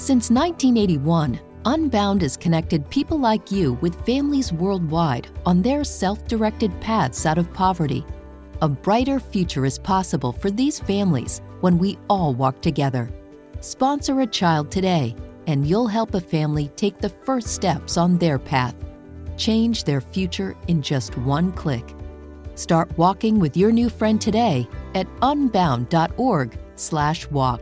Since 1981, Unbound has connected people like you with families worldwide on their self-directed paths out of poverty. A brighter future is possible for these families when we all walk together. Sponsor a child today, and you'll help a family take the first steps on their path. Change their future in just one click. Start walking with your new friend today at unbound.org/walk.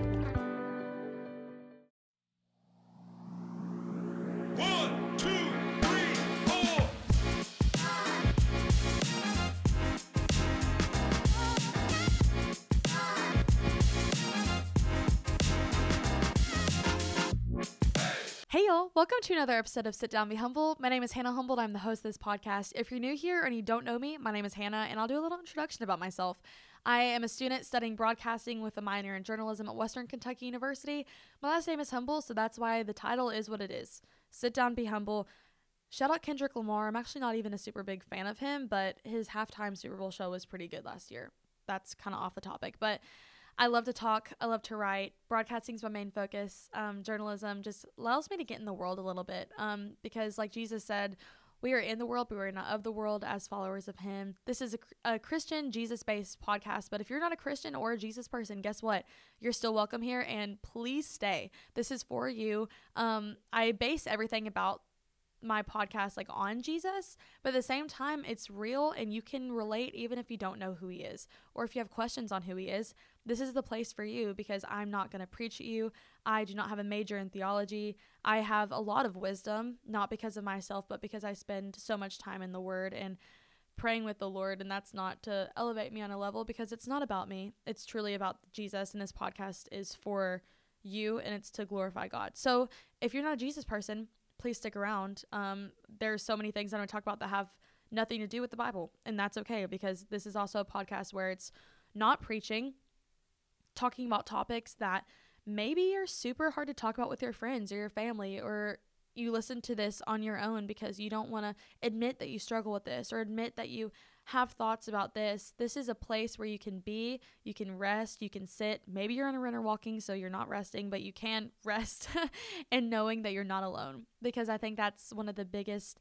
Hey y'all, welcome to another episode of Sit Down, Be Humble. My name is Hannah Humboldt. I'm the host of this podcast. If you're new here and you don't know me, my name is Hannah, and I'll do a little introduction about myself. I am a student studying broadcasting with a minor in journalism at Western Kentucky University. My last name is Humble, so that's why the title is what it is. Sit Down, Be Humble. Shout out Kendrick Lamar. I'm actually not even a super big fan of him, but his halftime Super Bowl show was pretty good last year. That's kind of off the topic, but I love to talk. I love to write. Broadcasting is my main focus. Journalism just allows me to get in the world a little bit because like Jesus said, we are in the world, but we are not of the world as followers of him. This is a Christian, Jesus-based podcast, but if you're not a Christian or a Jesus person, guess what? You're still welcome here, and please stay. This is for you. I base everything about my podcast like on Jesus, but at the same time it's real and you can relate even if you don't know who he is, or if you have questions on who he is. This is the place for you, because I'm not going to preach at you. I do not have a major in theology. I have a lot of wisdom, not because of myself, but because I spend so much time in the word and praying with the Lord. And that's not to elevate me on a level, because it's not about me. It's truly about Jesus, and this podcast is for you, and it's to glorify God. So if you're not a Jesus person, please stick around. There's so many things I'm going to talk about that have nothing to do with the Bible, and that's okay, because this is also a podcast where it's not preaching, talking about topics that maybe are super hard to talk about with your friends or your family, or you listen to this on your own because you don't want to admit that you struggle with this or admit that you have thoughts about this. This is a place where you can be, you can rest, you can sit. Maybe you're on a run or walking, so you're not resting, but you can rest and knowing that you're not alone, because I think that's one of the biggest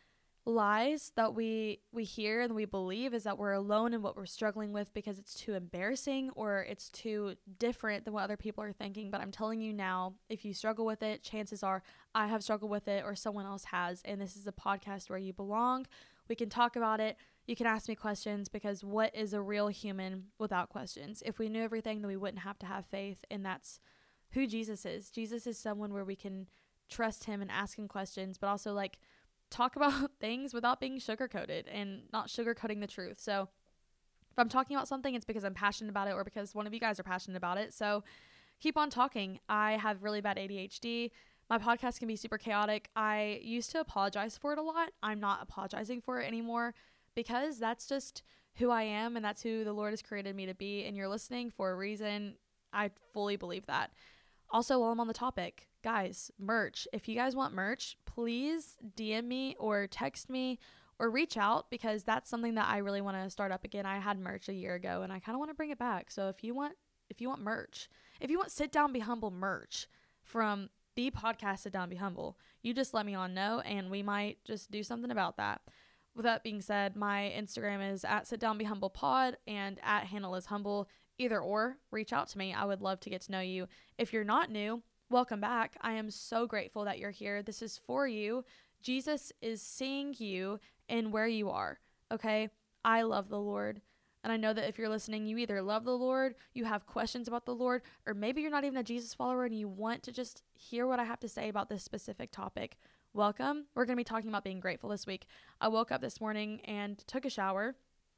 lies that we hear and we believe, is that we're alone in what we're struggling with because it's too embarrassing or it's too different than what other people are thinking. But I'm telling you now, if you struggle with it, chances are I have struggled with it or someone else has, and this is a podcast where you belong. We can talk about it. You can ask me questions, because what is a real human without questions? If we knew everything, then we wouldn't have to have faith, and that's who Jesus is. Jesus is someone where we can trust him and ask him questions, but also like talk about things without being sugar-coated and not sugar-coating the truth. So if I'm talking about something, it's because I'm passionate about it, or because one of you guys are passionate about it. So keep on talking. I have really bad ADHD. My podcast can be super chaotic. I used to apologize for it a lot. I'm not apologizing for it anymore, because that's just who I am, and that's who the Lord has created me to be. And you're listening for a reason. I fully believe that. Also, while I'm on the topic, guys, merch. If you guys want merch, please DM me or text me or reach out, because that's something that I really want to start up again. I had merch a year ago, and I kind of want to bring it back. So if you want merch, if you want Sit Down, Be Humble merch from the podcast Sit Down, Be Humble, you just let me know, and we might just do something about that. With that being said, my Instagram is at Sit Down, Be Humble Pod and at Hannah Liz Humble. Either or, reach out to me. I would love to get to know you. If you're not new, welcome back. I am so grateful that you're here. This is for you. Jesus is seeing you in where you are, okay? I love the Lord. And I know that if you're listening, you either love the Lord, you have questions about the Lord, or maybe you're not even a Jesus follower and you want to just hear what I have to say about this specific topic. Welcome. We're going to be talking about being grateful this week. I woke up this morning and took a shower.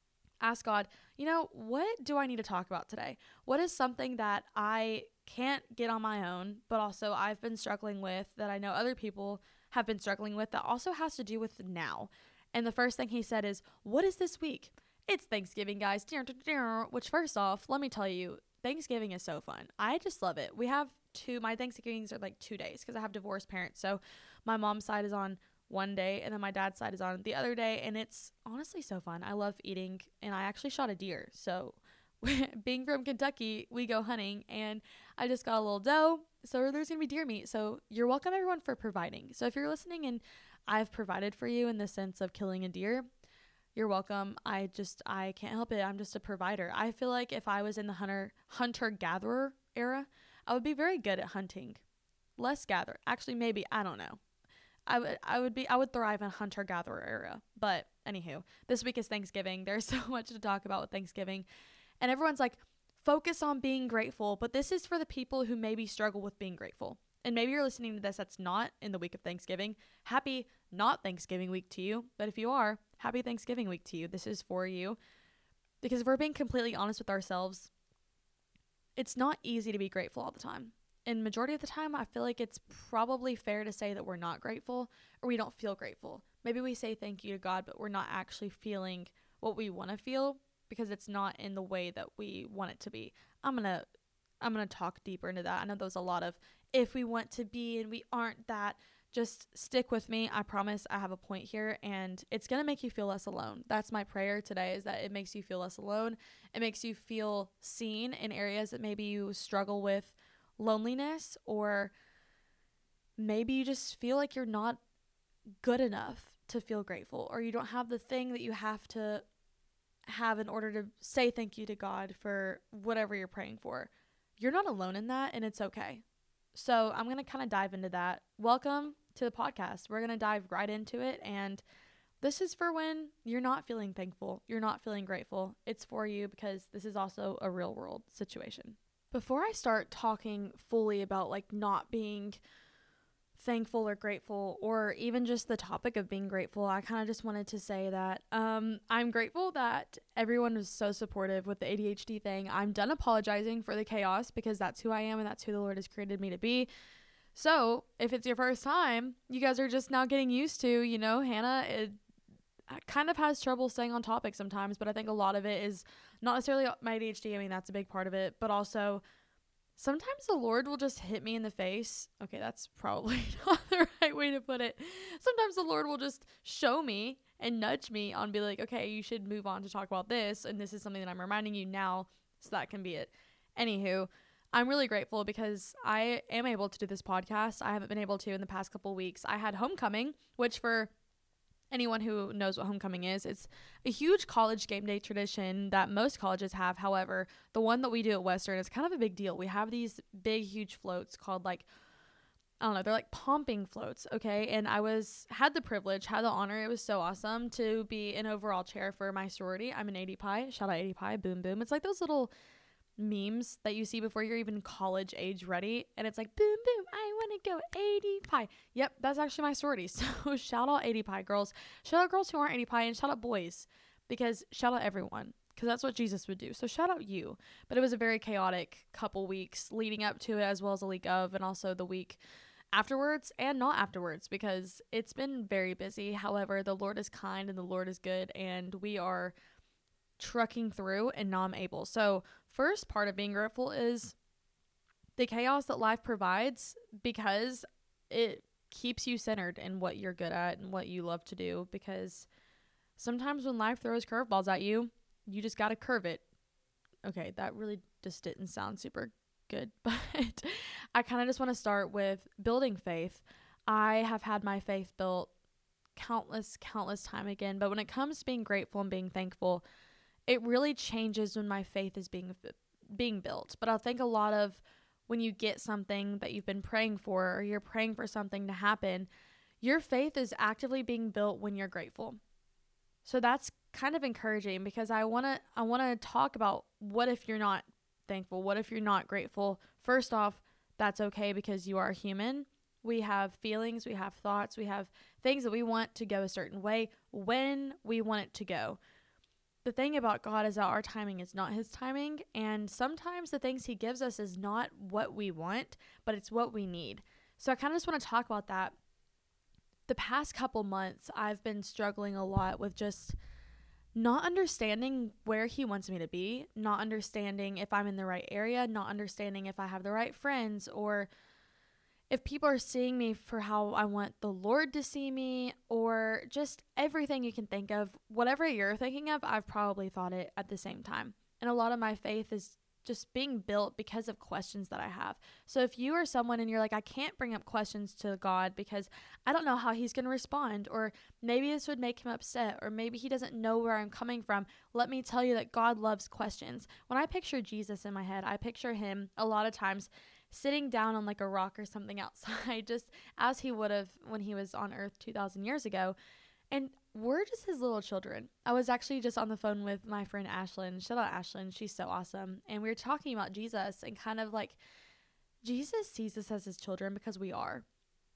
Ask God, what do I need to talk about today? What is something that I can't get on my own, but also I've been struggling with, that I know other people have been struggling with, that also has to do with now? And the first thing he said is, what is this week? It's Thanksgiving, guys. Which, first off, let me tell you, Thanksgiving is so fun. I just love it. My Thanksgivings are like 2 days, because I have divorced parents. So my mom's side is on one day, and then my dad's side is on the other day, and it's honestly so fun. I love eating, and I actually shot a deer. So being from Kentucky, we go hunting, and I just got a little doe, so there's gonna be deer meat. So you're welcome, everyone, for providing. So if you're listening and I've provided for you in the sense of killing a deer, you're welcome. I can't help it. I'm just a provider. I feel like if I was in the hunter-gatherer era, I would be very good at hunting. Less gather. Actually, maybe, I don't know. I would thrive in hunter-gatherer era. But anywho, this week is Thanksgiving. There's so much to talk about with Thanksgiving. And everyone's like, focus on being grateful. But this is for the people who maybe struggle with being grateful. And maybe you're listening to this that's not in the week of Thanksgiving. Happy not Thanksgiving week to you. But if you are, happy Thanksgiving week to you. This is for you. Because if we're being completely honest with ourselves, it's not easy to be grateful all the time. And majority of the time, I feel like it's probably fair to say that we're not grateful or we don't feel grateful. Maybe we say thank you to God, but we're not actually feeling what we want to feel because it's not in the way that we want it to be. I'm gonna talk deeper into that. I know there's a lot of if we want to be and we aren't that. Just stick with me. I promise I have a point here, and it's going to make you feel less alone. That's my prayer today, is that it makes you feel less alone. It makes you feel seen in areas that maybe you struggle with loneliness, or maybe you just feel like you're not good enough to feel grateful, or you don't have the thing that you have to have in order to say thank you to God for whatever you're praying for. You're not alone in that, and it's okay. So I'm going to kind of dive into that. Welcome to the podcast. We're going to dive right into it. And this is for when you're not feeling thankful, you're not feeling grateful. It's for you because this is also a real world situation. Before I start talking fully about like not being thankful or grateful, or even just the topic of being grateful, I kind of just wanted to say that I'm grateful that everyone was so supportive with the ADHD thing. I'm done apologizing for the chaos because that's who I am and that's who the Lord has created me to be. So if it's your first time, you guys are just now getting used to, Hannah kind of has trouble staying on topic sometimes, but I think a lot of it is not necessarily my ADHD. I mean, that's a big part of it, but also sometimes the Lord will just hit me in the face. Okay, that's probably not the right way to put it. Sometimes the Lord will just show me and nudge me on, be like, okay, you should move on to talk about this, and this is something that I'm reminding you now, so that can be it. Anywho, I'm really grateful because I am able to do this podcast. I haven't been able to in the past couple of weeks. I had homecoming, which for anyone who knows what homecoming is, it's a huge college game day tradition that most colleges have. However, the one that we do at Western is kind of a big deal. We have these big, huge floats called they're like pumping floats, okay? And I had the privilege, had the honor, it was so awesome to be an overall chair for my sorority. I'm an AD-Pi, shout out AD-Pi, boom, boom. It's like those little memes that you see before you're even college age ready, and it's like boom boom, I want to go AD-Pi. Yep, that's actually my sorority. So shout out AD-Pi girls, shout out girls who aren't AD-Pi, and shout out boys, because shout out everyone, because that's what Jesus would do. So shout out you. But it was a very chaotic couple weeks leading up to it, as well as the week of, and also the week afterwards and not afterwards, because it's been very busy. However, the Lord is kind and the Lord is good, and we are trucking through, and now I'm able. So first part of being grateful is the chaos that life provides, because it keeps you centered in what you're good at and what you love to do, because sometimes when life throws curveballs at you, you just got to curve it. Okay, that really just didn't sound super good, but I kind of just want to start with building faith. I have had my faith built countless time again, but when it comes to being grateful and being thankful, it really changes when my faith is being built. But I think a lot of when you get something that you've been praying for, or you're praying for something to happen, your faith is actively being built when you're grateful. So that's kind of encouraging, because I want to talk about what if you're not thankful? What if you're not grateful? First off, that's okay, because you are human. We have feelings, we have thoughts, we have things that we want to go a certain way when we want it to go. The thing about God is that our timing is not his timing, and sometimes the things he gives us is not what we want, but it's what we need. So I kind of just want to talk about that. The past couple months, I've been struggling a lot with just not understanding where he wants me to be, not understanding if I'm in the right area, not understanding if I have the right friends, or if people are seeing me for how I want the Lord to see me, or just everything you can think of. Whatever you're thinking of, I've probably thought it at the same time. And a lot of my faith is just being built because of questions that I have. So if you are someone and you're like, I can't bring up questions to God because I don't know how he's going to respond, or maybe this would make him upset, or maybe he doesn't know where I'm coming from, let me tell you that God loves questions. When I picture Jesus in my head, I picture him a lot of times sitting down on like a rock or something outside, just as he would have when he was on earth 2,000 years ago. And we're just his little children. I was actually just on the phone with my friend Ashlyn. Shout out Ashlyn. She's so awesome. And we were talking about Jesus and kind of like Jesus sees us as his children because we are.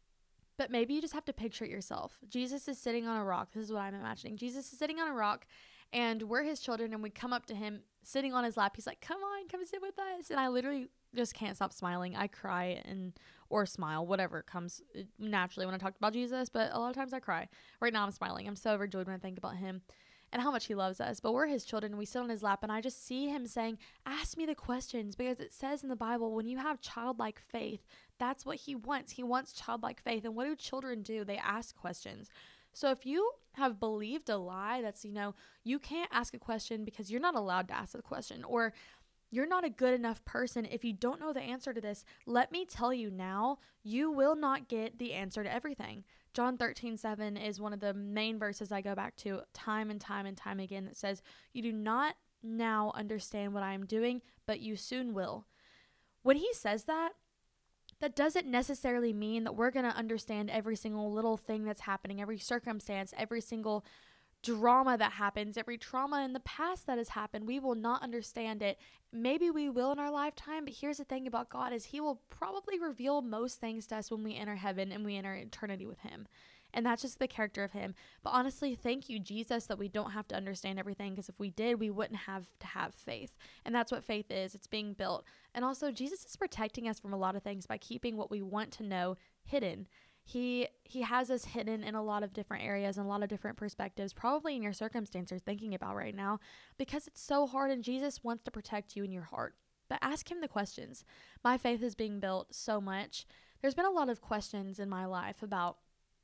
But maybe you just have to picture it yourself. Jesus is sitting on a rock. This is what I'm imagining. Jesus is sitting on a rock and we're his children, and we come up to him sitting on his lap. He's like, come on, come sit with us. And I literally just can't stop smiling. I cry or smile, whatever comes naturally when I talk about Jesus, but a lot of times I cry. Right now I'm smiling. I'm so overjoyed when I think about him and how much he loves us. But we're his children and we sit on his lap, and I just see him saying, ask me the questions, because it says in the Bible, when you have childlike faith, that's what he wants. He wants childlike faith. And what do children do? They ask questions. So if you have believed a lie that's, you can't ask a question because you're not allowed to ask a question, or you're not a good enough person if you don't know the answer to this, let me tell you now, you will not get the answer to everything. John 13:7 is one of the main verses I go back to time and time and time again that says, you do not now understand what I am doing, but you soon will. When he says that, that doesn't necessarily mean that we're going to understand every single little thing that's happening, every circumstance, every single drama that happens, every trauma in the past that has happened. We will not understand it. Maybe we will in our lifetime, but here's the thing about God is he will probably reveal most things to us when we enter heaven and we enter eternity with him. And that's just the character of him. But honestly, thank you, Jesus, that we don't have to understand everything, because if we did, we wouldn't have to have faith. And that's what faith is. It's being built. And also, Jesus is protecting us from a lot of things by keeping what we want to know hidden. He has us hidden in a lot of different areas and a lot of different perspectives, probably in your circumstance you're thinking about right now, because it's so hard, and Jesus wants to protect you in your heart. But ask him the questions. My faith is being built so much. There's been a lot of questions in my life about,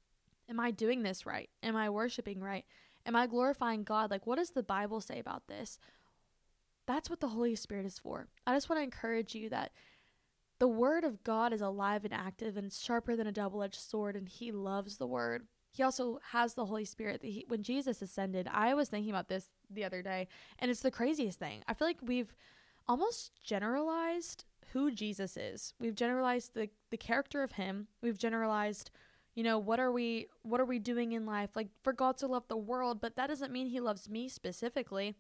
am I doing this right? Am I worshiping right? Am I glorifying God? Like, what does the Bible say about this? That's what the Holy Spirit is for. I just want to encourage you that the word of God is alive and active and sharper than a double-edged sword, and he loves the word. He also has the Holy Spirit. When Jesus ascended, I was thinking about this the other day, and it's the craziest thing. I feel like we've almost generalized who Jesus is. We've generalized the character of him. We've generalized, what are we doing in life? Like, for God to love the world, but that doesn't mean he loves me specifically.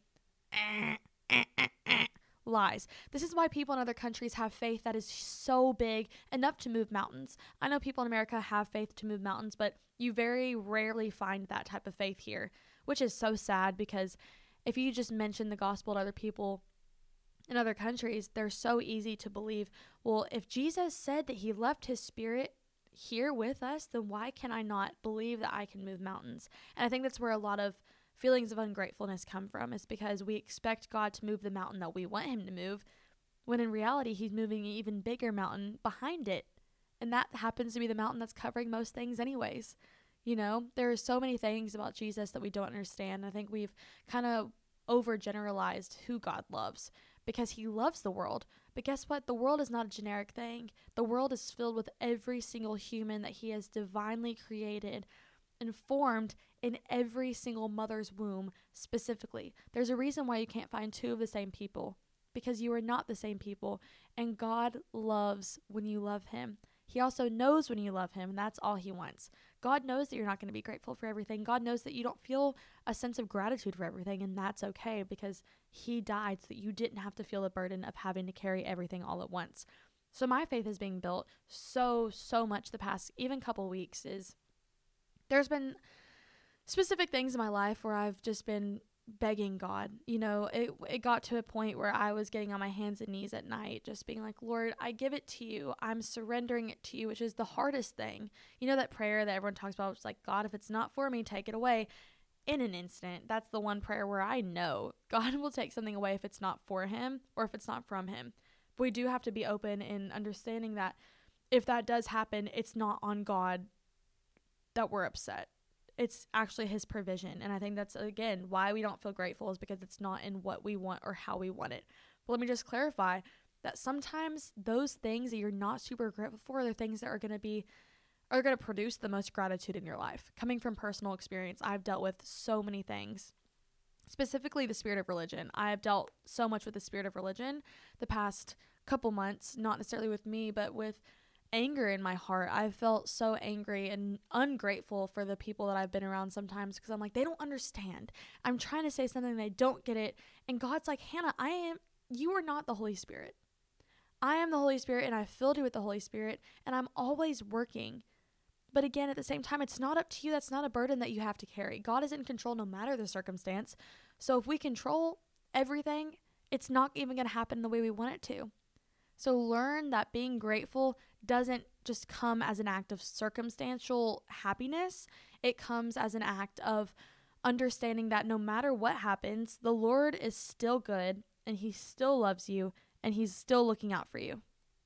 Lies. This is why people in other countries have faith that is so big, enough to move mountains. I know people in America have faith to move mountains, but you very rarely find that type of faith here, which is so sad, because if you just mention the gospel to other people in other countries, they're so easy to believe, well, if Jesus said that he left his spirit here with us, then why can I not believe that I can move mountains? And I think that's where a lot of feelings of ungratefulness come from, is because we expect God to move the mountain that we want him to move, when in reality he's moving an even bigger mountain behind it, and that happens to be the mountain that's covering most things anyways. There are so many things about Jesus that we don't understand. I think we've kind of overgeneralized who God loves, because he loves the world. But guess what? The world is not a generic thing. The world is filled with every single human that he has divinely created and formed in every single mother's womb specifically. There's a reason why you can't find two of the same people, because you are not the same people, and God loves when you love him. He also knows when you love him, and that's all he wants. God knows that you're not going to be grateful for everything. God knows that you don't feel a sense of gratitude for everything, and that's okay, because he died so that you didn't have to feel the burden of having to carry everything all at once. So my faith is being built so much the past even couple weeks. There's been specific things in my life where I've just been begging God. It got to a point where I was getting on my hands and knees at night, just being like, Lord, I give it to you. I'm surrendering it to you, which is the hardest thing. That prayer that everyone talks about, it's like, God, if it's not for me, take it away. In an instant, that's the one prayer where I know God will take something away if it's not for him or if it's not from him. But we do have to be open in understanding that if that does happen, it's not on God that we're upset. it's actually his provision. And I think that's, again, why we don't feel grateful, is because it's not in what we want or how we want it. But let me just clarify that sometimes those things that you're not super grateful for are the things that are going to produce the most gratitude in your life. Coming from personal experience, I've dealt with so many things, specifically the spirit of religion. I have dealt so much with the spirit of religion the past couple months, not necessarily with me, but with anger in my heart. I've felt so angry and ungrateful for the people that I've been around sometimes, because I'm like, they don't understand. I'm trying to say something, they don't get it. And God's like, Hannah, you are not the Holy Spirit. I am the Holy Spirit, and I've filled you with the Holy Spirit, and I'm always working. But again, at the same time, it's not up to you. That's not a burden that you have to carry. God is in control no matter the circumstance. So if we control everything, it's not even going to happen the way we want it to. So learn that being grateful doesn't just come as an act of circumstantial happiness. It comes as an act of understanding that no matter what happens, the Lord is still good, and he still loves you, and he's still looking out for you.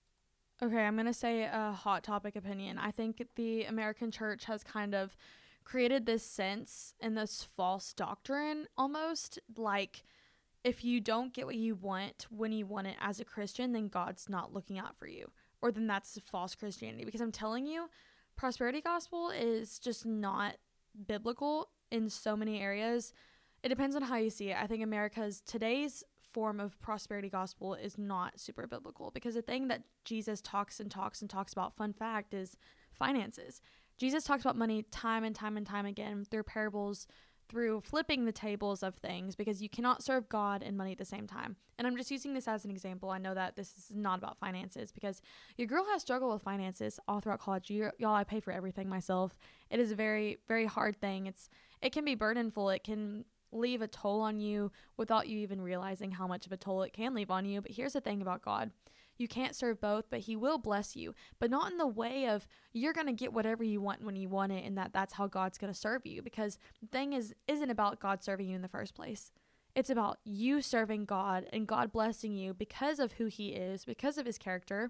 Okay, I'm going to say a hot topic opinion. I think the American church has kind of created this sense and this false doctrine, almost like if you don't get what you want when you want it as a Christian, then God's not looking out for you, or then that's false Christianity. Because I'm telling you, prosperity gospel is just not biblical in so many areas. It depends on how you see it. I think today's form of prosperity gospel is not super biblical, because the thing that Jesus talks about, fun fact, is finances. Jesus talks about money time and time and time again through parables, through flipping the tables of things, because you cannot serve God and money at the same time. And I'm just using this as an example. I know that this is not about finances, because your girl has struggled with finances all throughout college. Y'all, I pay for everything myself. It is a very, very hard thing. It can be burdenful. It can leave a toll on you without you even realizing how much of a toll it can leave on you. But here's the thing about God. You can't serve both, but he will bless you, but not in the way of you're going to get whatever you want when you want it, and that's how God's going to serve you. Because the thing isn't about God serving you in the first place. It's about you serving God and God blessing you because of who he is, because of his character.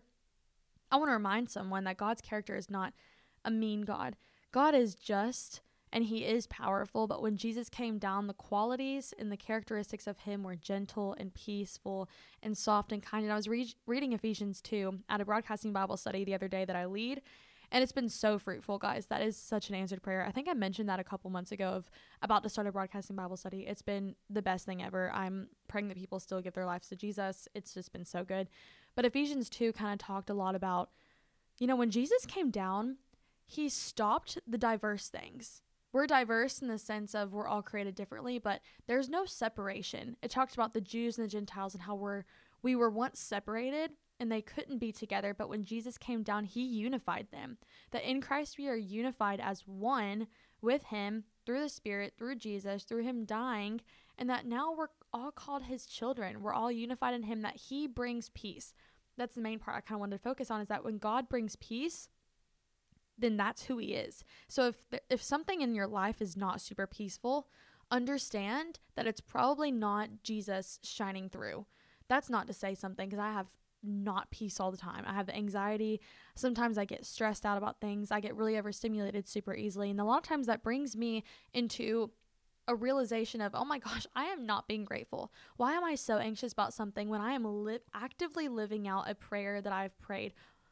I want to remind someone that God's character is not a mean God. God is just, and he is powerful, but when Jesus came down, the qualities and the characteristics of him were gentle and peaceful and soft and kind. And I was reading Ephesians 2 at a broadcasting Bible study the other day that I lead, and it's been so fruitful, guys. That is such an answered prayer. I think I mentioned that a couple months ago of about to start a broadcasting Bible study. It's been the best thing ever. I'm praying that people still give their lives to Jesus. It's just been so good. But Ephesians 2 kind of talked a lot about, when Jesus came down, he stopped the diverse things. We're diverse in the sense of we're all created differently, but there's no separation. It talks about the Jews and the Gentiles and how we were once separated and they couldn't be together. But when Jesus came down, he unified them. That in Christ we are unified as one with him through the Spirit, through Jesus, through him dying, and that now we're all called his children. We're all unified in him, that he brings peace. That's the main part I kind of wanted to focus on, is that when God brings peace, then that's who he is. So if something in your life is not super peaceful, understand that it's probably not Jesus shining through. That's not to say something, because I have not peace all the time. I have anxiety. Sometimes I get stressed out about things. I get really overstimulated super easily. And a lot of times that brings me into a realization of, oh my gosh, I am not being grateful. Why am I so anxious about something when I am actively living out a prayer that I've prayed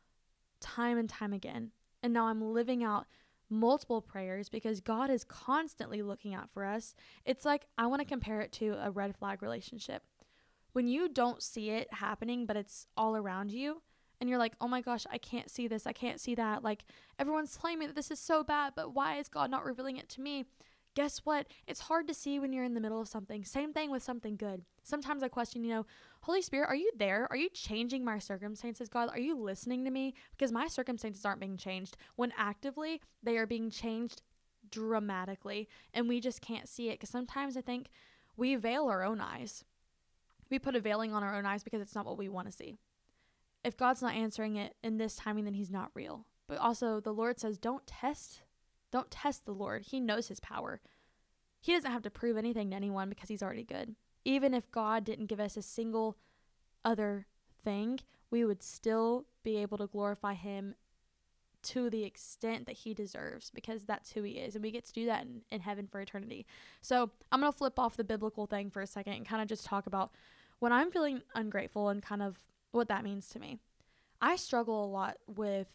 time and time again? And now I'm living out multiple prayers because God is constantly looking out for us. It's like, I want to compare it to a red flag relationship. When you don't see it happening, but it's all around you, and you're like, oh my gosh, I can't see this, I can't see that. Like, everyone's telling me that this is so bad, but why is God not revealing it to me? Guess what? It's hard to see when you're in the middle of something. Same thing with something good. Sometimes I question, Holy Spirit, are you there? Are you changing my circumstances, God? Are you listening to me? Because my circumstances aren't being changed, when actively they are being changed dramatically, and we just can't see it. Because sometimes I think we veil our own eyes. We put a veiling on our own eyes because it's not what we want to see. If God's not answering it in this timing, then he's not real. But also the Lord says, don't test the Lord. He knows his power. He doesn't have to prove anything to anyone because he's already good. Even if God didn't give us a single other thing, we would still be able to glorify him to the extent that he deserves, because that's who he is. And we get to do that in heaven for eternity. So I'm going to flip off the biblical thing for a second and kind of just talk about when I'm feeling ungrateful and kind of what that means to me. I struggle a lot with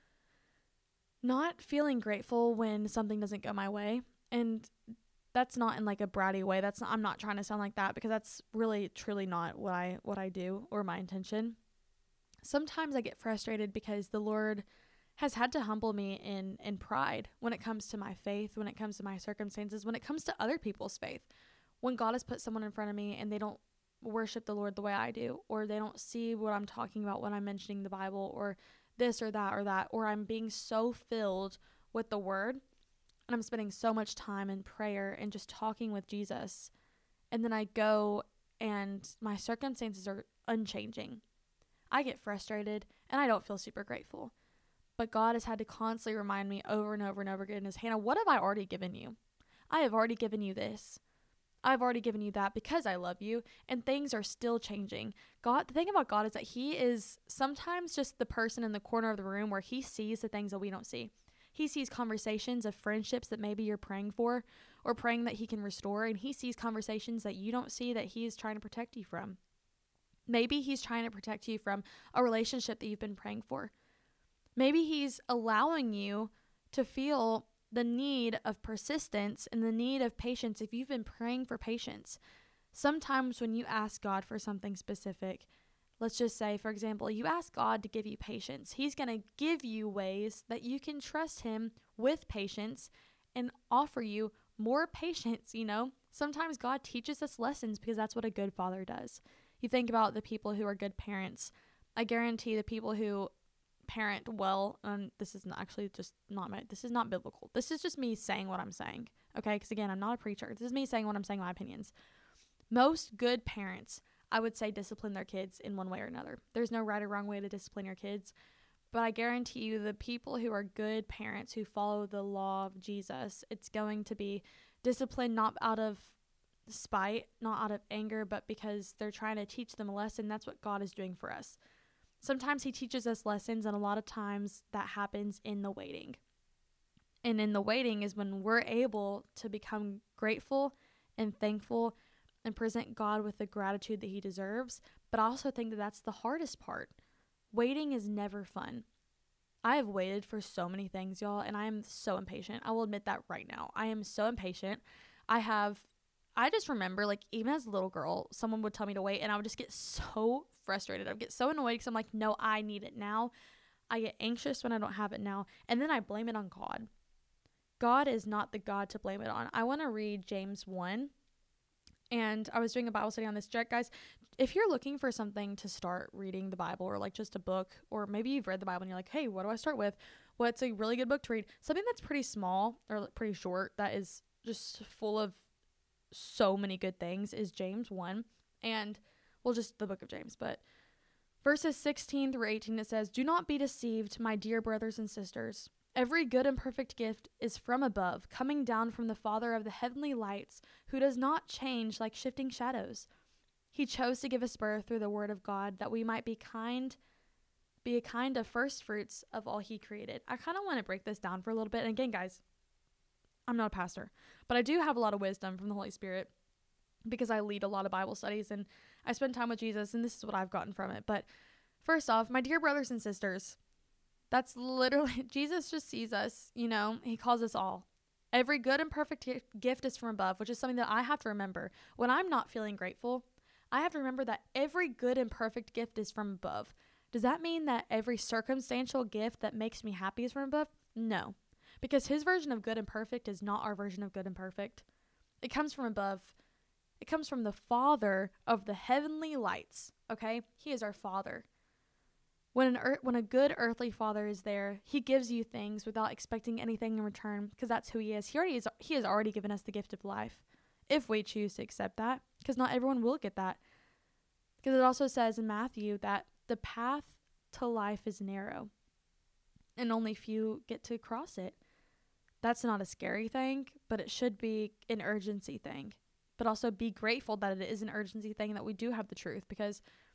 not feeling grateful when something doesn't go my way. And that's not in like a bratty way. I'm not trying to sound like that, because that's really truly not what I do or my intention. Sometimes I get frustrated because the Lord has had to humble me in pride when it comes to my faith, when it comes to my circumstances, when it comes to other people's faith. When God has put someone in front of me and they don't worship the Lord the way I do, or they don't see what I'm talking about when I'm mentioning the Bible, or this or that, or I'm being so filled with the word and I'm spending so much time in prayer and just talking with Jesus, and then I go and my circumstances are unchanging, I get frustrated and I don't feel super grateful. But God has had to constantly remind me over and over and over again, Hannah, what have I already given you? I have already given you this. I've already given you that because I love you, and things are still changing. God, the thing about God is that He is sometimes just the person in the corner of the room where He sees the things that we don't see. He sees conversations of friendships that maybe you're praying for or praying that He can restore, and He sees conversations that you don't see that He is trying to protect you from. Maybe He's trying to protect you from a relationship that you've been praying for. Maybe He's allowing you to feel the need of persistence and the need of patience if you've been praying for patience. Sometimes when you ask God for something specific, let's just say, for example, you ask God to give you patience. He's going to give you ways that you can trust Him with patience and offer you more patience, Sometimes God teaches us lessons because that's what a good father does. You think about the people who are good parents. I guarantee the people who parent well, and this is not biblical. This is just me saying what I'm saying, okay? Because again, I'm not a preacher. This is me saying what I'm saying, my opinions. Most good parents, I would say, discipline their kids in one way or another. There's no right or wrong way to discipline your kids, but I guarantee you the people who are good parents who follow the law of Jesus, it's going to be discipline not out of spite, not out of anger, but because they're trying to teach them a lesson. That's what God is doing for us. Sometimes He teaches us lessons, and a lot of times that happens in the waiting. And in the waiting is when we're able to become grateful and thankful and present God with the gratitude that He deserves. But I also think that that's the hardest part. Waiting is never fun. I have waited for so many things, y'all, and I am so impatient. I will admit that right now. I am so impatient. I just remember, like, even as a little girl, someone would tell me to wait, and I would just get so frustrated. I would get so annoyed because I'm like, no, I need it now. I get anxious when I don't have it now, and then I blame it on God. God is not the God to blame it on. I want to read James 1, and I was doing a Bible study on this. Guys, if you're looking for something to start reading the Bible, or like just a book, or maybe you've read the Bible and you're like, hey, what do I start with? What's a really good book to read? Something that's pretty small or pretty short that is just full of so many good things is James 1, and just the book of James, but verses 16 through 18, it says, "Do not be deceived, my dear brothers and sisters. Every good and perfect gift is from above, coming down from the Father of the heavenly lights, who does not change like shifting shadows. He chose to give us birth through the word of God, that we might be a kind of first fruits of all He created." I kind of want to break this down for a little bit. And again, guys, I'm not a pastor, but I do have a lot of wisdom from the Holy Spirit because I lead a lot of Bible studies and I spend time with Jesus, and this is what I've gotten from it. But first off, my dear brothers and sisters, that's literally, Jesus just sees us, He calls us all. Every good and perfect gift is from above, which is something that I have to remember. When I'm not feeling grateful, I have to remember that every good and perfect gift is from above. Does that mean that every circumstantial gift that makes me happy is from above? No. Because His version of good and perfect is not our version of good and perfect. It comes from above. It comes from the Father of the heavenly lights, okay? He is our Father. When a good earthly father is there, He gives you things without expecting anything in return, because that's who He is. He has already given us the gift of life, if we choose to accept that, because not everyone will get that. Because it also says in Matthew that the path to life is narrow, and only few get to cross it. That's not a scary thing, but it should be an urgency thing. But also be grateful that it is an urgency thing, that we do have the truth, because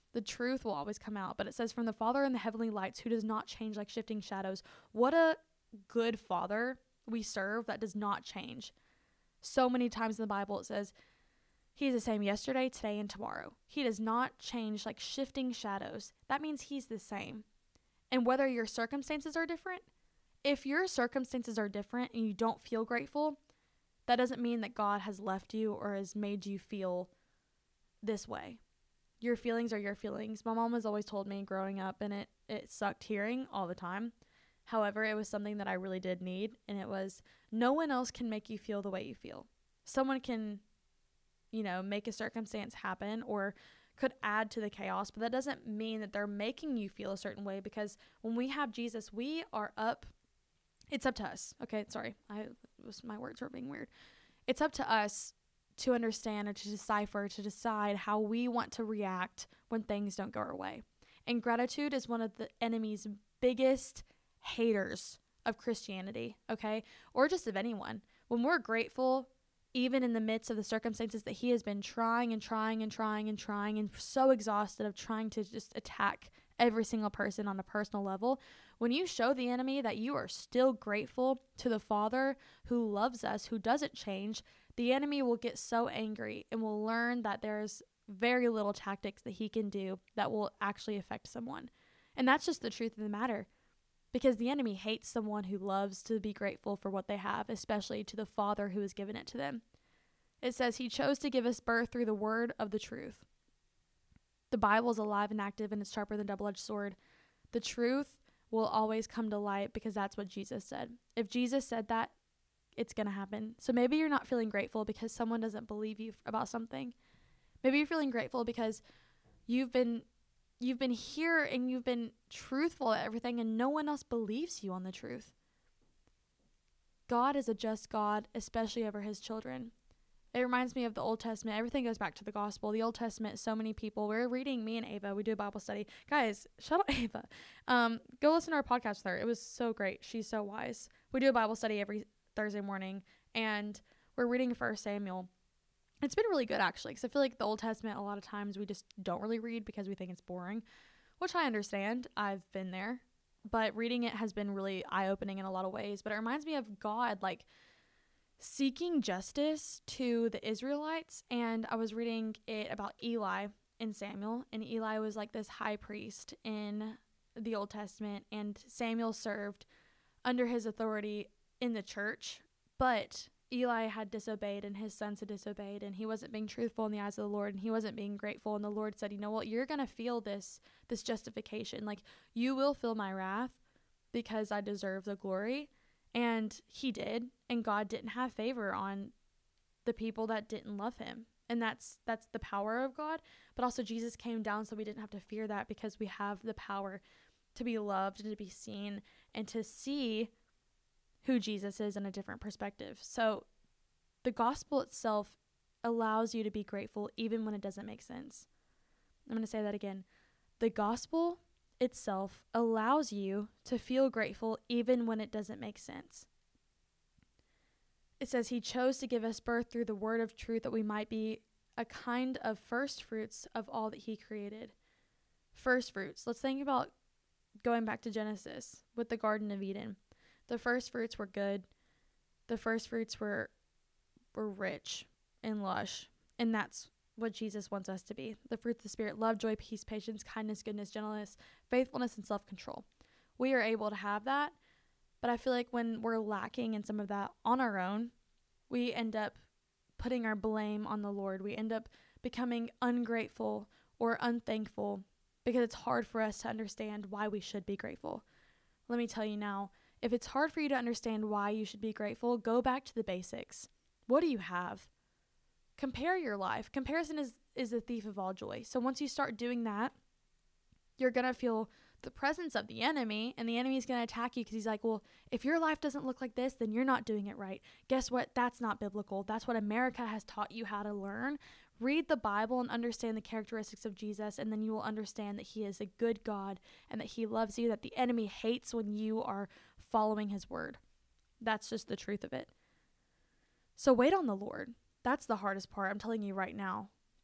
The truth will always come out. But it says, from the Father in the heavenly lights, who does not change like shifting shadows. What a good Father we serve that does not change. So many times in the Bible it says, He is the same yesterday, today, and tomorrow. He does not change like shifting shadows. That means He's the same. And whether your circumstances are different, if your circumstances are different and you don't feel grateful, that doesn't mean that God has left you or has made you feel this way. Your feelings are your feelings. My mom has always told me growing up, and it sucked hearing all the time. However, it was something that I really did need, and it was, no one else can make you feel the way you feel. Someone can, make a circumstance happen or could add to the chaos, but that doesn't mean that they're making you feel a certain way, because when we have Jesus, it's up to us. Okay, sorry. My words were being weird. It's up to us to understand or to decipher, to decide how we want to react when things don't go our way. And gratitude is one of the enemy's biggest haters of Christianity, okay? Or just of anyone. When we're grateful, even in the midst of the circumstances that he has been trying and so exhausted of trying to just attack every single person on a personal level, when you show the enemy that you are still grateful to the Father who loves us, who doesn't change, the enemy will get so angry and will learn that there's very little tactics that he can do that will actually affect someone. And that's just the truth of the matter, because the enemy hates someone who loves to be grateful for what they have, especially to the Father who has given it to them. It says he chose to give us birth through the word of the truth. The Bible is alive and active, and it's sharper than a double-edged sword. The truth will always come to light because that's what Jesus said. If Jesus said that, it's going to happen. So maybe you're not feeling grateful because someone doesn't believe you about something. Maybe you're feeling grateful because you've been here and you've been truthful at everything and no one else believes you on the truth. God is a just God, especially over his children. It reminds me of the Old Testament. Everything goes back to the gospel. The Old Testament, so many people. We're reading, me and Ava. We do a Bible study. Guys, shout out Ava. Go listen to our podcast with her. It was so great. She's so wise. We do a Bible study every Thursday morning, and we're reading 1 Samuel. It's been really good, actually, because I feel like the Old Testament, a lot of times we just don't really read because we think it's boring, which I understand. I've been there. But reading it has been really eye-opening in a lot of ways. But it reminds me of God, like, seeking justice to the Israelites. And I was reading it about Eli and Samuel, and Eli was like this high priest in the Old Testament, and Samuel served under his authority in the church, but Eli had disobeyed and his sons had disobeyed, and he wasn't being truthful in the eyes of the Lord, and he wasn't being grateful. And the Lord said, you know what, you're going to feel this justification. Like, you will feel my wrath because I deserve the glory. And he did, and God didn't have favor on the people that didn't love him. And that's the power of God. But also Jesus came down so we didn't have to fear that, because we have the power to be loved and to be seen and to see who Jesus is in a different perspective. So the gospel itself allows you to be grateful even when it doesn't make sense. I'm going to say that again. The gospel itself allows you to feel grateful even when it doesn't make sense. It says he chose to give us birth through the word of truth, that we might be a kind of first fruits of all that he created. First fruits. Let's think about going back to Genesis with the Garden of Eden. The first fruits were good. The first fruits were rich and lush. And that's what Jesus wants us to be. The fruits of the Spirit: love, joy, peace, patience, kindness, goodness, gentleness, faithfulness, and self-control. We are able to have that. But I feel like when we're lacking in some of that on our own, we end up putting our blame on the Lord. We end up becoming ungrateful or unthankful because it's hard for us to understand why we should be grateful. Let me tell you now, if it's hard for you to understand why you should be grateful, go back to the basics. What do you have? Compare your life. Comparison is the thief of all joy. So once you start doing that, you're going to feel the presence of the enemy, and the enemy is going to attack you because he's like, well, if your life doesn't look like this, then you're not doing it right. Guess what? That's not biblical. That's what America has taught you how to learn. Read the Bible and understand the characteristics of Jesus, and then you will understand that he is a good God and that he loves you, that the enemy hates when you are following his word. That's just the truth of it. So wait on the Lord. That's the hardest part. I'm telling you right now.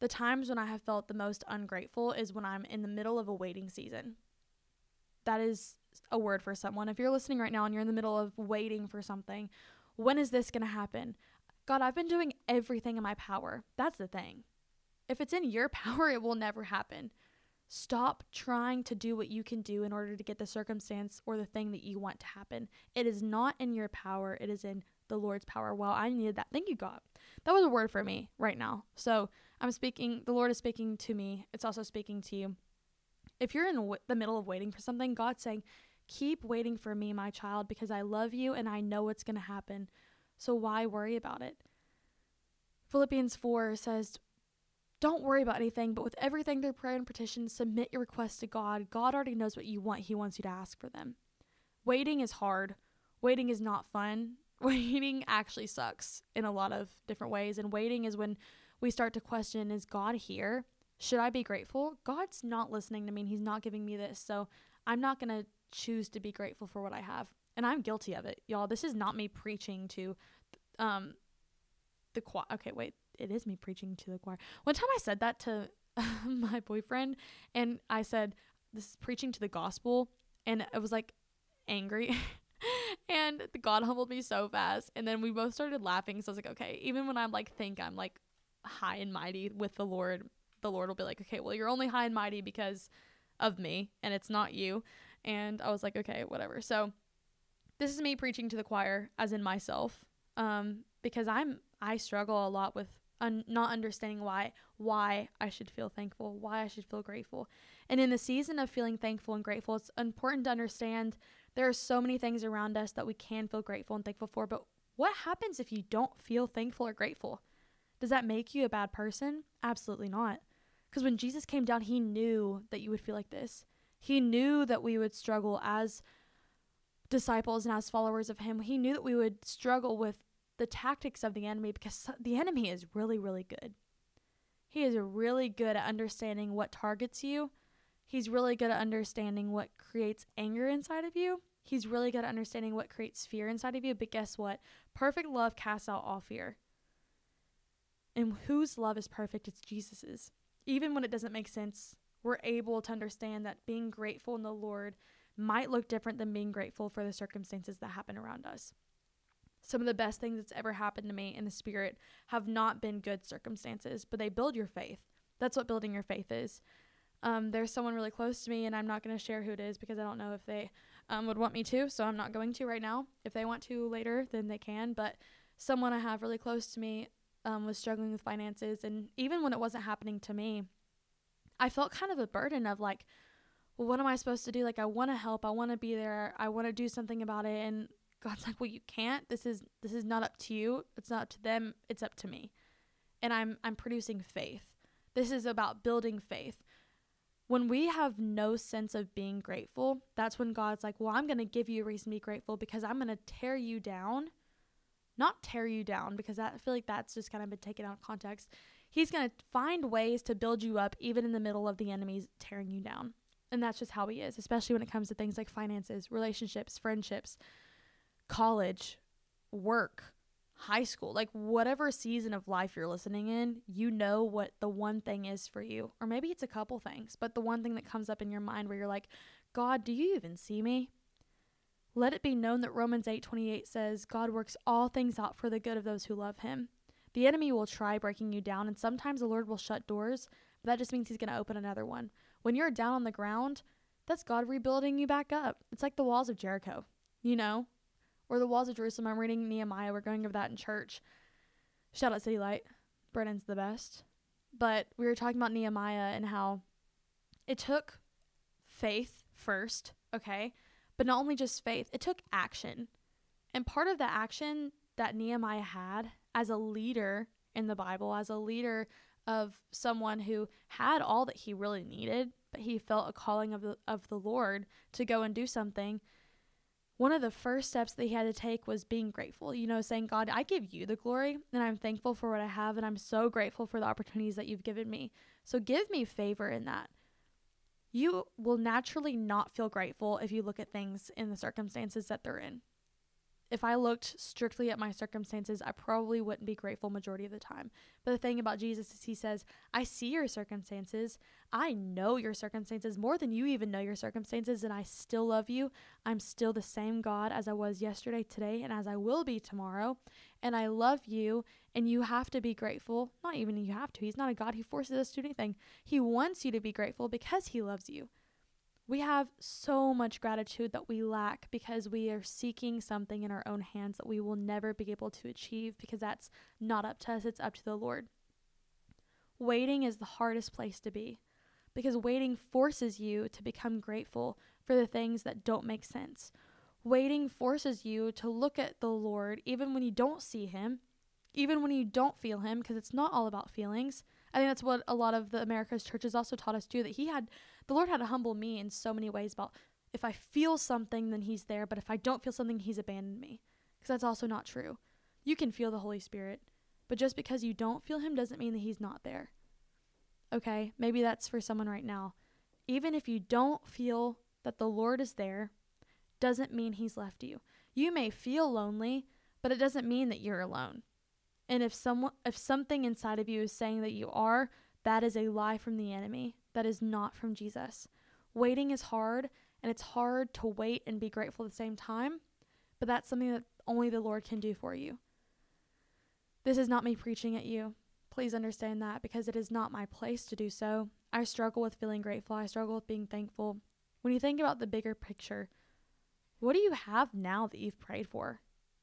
The times when I have felt the most ungrateful is when I'm in the middle of a waiting season. That is a word for someone. If you're listening right now and you're in the middle of waiting for something, when is this going to happen? God, I've been doing everything in my power. That's the thing. If it's in your power, it will never happen. Stop trying to do what you can do in order to get the circumstance or the thing that you want to happen. It is not in your power. It is in the Lord's power. Wow, I needed that. Thank you, God. That was a word for me right now. So the Lord is speaking to me. It's also speaking to you. If you're in the middle of waiting for something, God's saying, keep waiting for me, my child, because I love you and I know what's going to happen. So why worry about it? Philippians 4 says, don't worry about anything, but with everything through prayer and petition, submit your requests to God. God already knows what you want. He wants you to ask for them. Waiting is hard. Waiting is not fun. Waiting actually sucks in a lot of different ways. And waiting is when we start to question, is God here? Should I be grateful? God's not listening to me and he's not giving me this. So I'm not going to choose to be grateful for what I have. And I'm guilty of it, y'all. This is not me preaching to the choir. Okay, wait. It is me preaching to the choir. One time I said that to my boyfriend, and I said, this is preaching to the gospel, and I was like angry. And God humbled me so fast. And then we both started laughing. So I was like, okay, even when I'm think I'm high and mighty with the Lord will be like, okay, well, you're only high and mighty because of me, and it's not you. And I was like, okay, whatever. So this is me preaching to the choir, as in myself, because I struggle a lot with not understanding why I should feel thankful, why I should feel grateful. And in the season of feeling thankful and grateful, it's important to understand there are so many things around us that we can feel grateful and thankful for. But what happens if you don't feel thankful or grateful? Does that make you a bad person? Absolutely not. Because when Jesus came down, he knew that you would feel like this. He knew that we would struggle as disciples and as followers of him. He knew that we would struggle with the tactics of the enemy, because the enemy is really, really good. He is really good at understanding what targets you. He's really good at understanding what creates anger inside of you. He's really good at understanding what creates fear inside of you. But guess what? Perfect love casts out all fear. And whose love is perfect? It's Jesus's. Even when it doesn't make sense, we're able to understand that being grateful in the Lord might look different than being grateful for the circumstances that happen around us. Some of the best things that's ever happened to me in the spirit have not been good circumstances, but they build your faith. That's what building your faith is. There's someone really close to me, and I'm not going to share who it is because I don't know if they would want me to, so I'm not going to right now. If they want to later, then they can. But someone I have really close to me was struggling with finances, and even when it wasn't happening to me, I felt kind of a burden of well, what am I supposed to do? I want to help. I want to be there. I want to do something about it. And God's like, well, you can't. This is not up to you. It's not up to them. It's up to me. And I'm producing faith. This is about building faith. When we have no sense of being grateful, that's when God's like, well, I'm going to give you a reason to be grateful because I'm going to tear you down. Not tear you down, because I feel like that's just kind of been taken out of context. He's going to find ways to build you up even in the middle of the enemy's tearing you down. And that's just how he is, especially when it comes to things like finances, relationships, friendships, college, work, high school, whatever season of life you're listening in, you know what the one thing is for you. Or maybe it's a couple things, but the one thing that comes up in your mind where you're like, God, do you even see me? Let it be known that Romans 8:28 says, God works all things out for the good of those who love him. The enemy will try breaking you down, and sometimes the Lord will shut doors, but that just means he's going to open another one. When you're down on the ground, that's God rebuilding you back up. It's like the walls of Jericho, or the walls of Jerusalem. I'm reading Nehemiah. We're going over that in church. Shout out City Light. Brennan's the best. But we were talking about Nehemiah and how it took faith first, okay? But not only just faith, it took action. And part of the action that Nehemiah had as a leader in the Bible, as a leader of someone who had all that he really needed, but he felt a calling of the Lord to go and do something. One of the first steps that he had to take was being grateful, saying, God, I give you the glory, and I'm thankful for what I have, and I'm so grateful for the opportunities that you've given me. So give me favor in that. You will naturally not feel grateful if you look at things in the circumstances that they're in. If I looked strictly at my circumstances, I probably wouldn't be grateful majority of the time. But the thing about Jesus is he says, I see your circumstances. I know your circumstances more than you even know your circumstances, and I still love you. I'm still the same God as I was yesterday, today, and as I will be tomorrow. And I love you, and you have to be grateful. Not even you have to. He's not a God who forces us to do anything. He wants you to be grateful because he loves you. We have so much gratitude that we lack because we are seeking something in our own hands that we will never be able to achieve because that's not up to us, it's up to the Lord. Waiting is the hardest place to be because waiting forces you to become grateful for the things that don't make sense. Waiting forces you to look at the Lord even when you don't see him, even when you don't feel him, because it's not all about feelings. I think that's what a lot of the America's churches also taught us too, that the Lord had to humble me in so many ways about if I feel something, then he's there, but if I don't feel something, he's abandoned me. Because that's also not true. You can feel the Holy Spirit, but just because you don't feel him doesn't mean that he's not there. Okay, maybe that's for someone right now. Even if you don't feel that the Lord is there, doesn't mean he's left you. You may feel lonely, but it doesn't mean that you're alone. And if something inside of you is saying that you are, that is a lie from the enemy. That is not from Jesus. Waiting is hard, and it's hard to wait and be grateful at the same time, but that's something that only the Lord can do for you. This is not me preaching at you. Please understand that, because it is not my place to do so. I struggle with feeling grateful. I struggle with being thankful. When you think about the bigger picture, what do you have now that you've prayed for?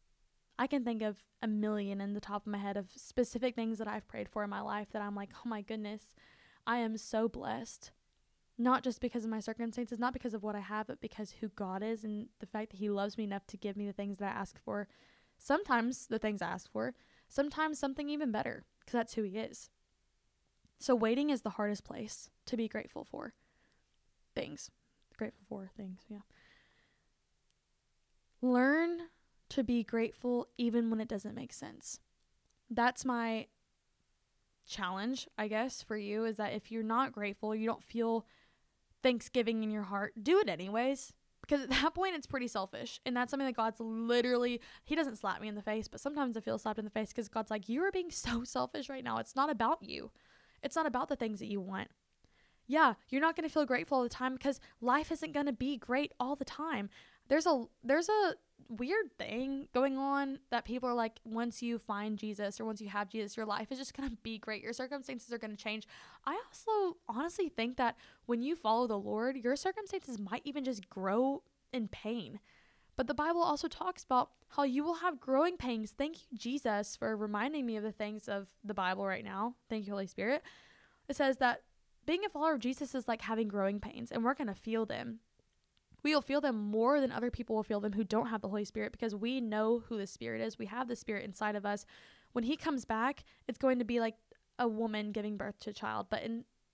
I can think of a million in the top of my head of specific things that I've prayed for in my life that I'm like, oh my goodness, I am so blessed. Not just because of my circumstances, not because of what I have, but because who God is and the fact that he loves me enough to give me the things that I ask for. Sometimes the things I ask for, sometimes something even better, because that's who he is. So waiting is the hardest place to be grateful for things. Grateful for things, yeah. Learn to be grateful even when it doesn't make sense. That's my challenge, I guess, for you, is that if you're not grateful, you don't feel Thanksgiving in your heart, do it anyways. Because at that point, it's pretty selfish. And that's something that God's literally, he doesn't slap me in the face, but sometimes I feel slapped in the face because God's like, you are being so selfish right now. It's not about you. It's not about the things that you want. Yeah, you're not going to feel grateful all the time because life isn't going to be great all the time. There's a weird thing going on that people are like, once you find Jesus or once you have Jesus, your life is just going to be great. Your circumstances are going to change. I also honestly think that when you follow the Lord, your circumstances might even just grow in pain. But the Bible also talks about how you will have growing pains. Thank you, Jesus, for reminding me of the things of the Bible right now. Thank you, Holy Spirit. It says that being a follower of Jesus is like having growing pains, and we're going to feel them. We will feel them more than other people will feel them who don't have the Holy Spirit, because we know who the Spirit is. We have the Spirit inside of us. When he comes back, it's going to be like a woman giving birth to a child. But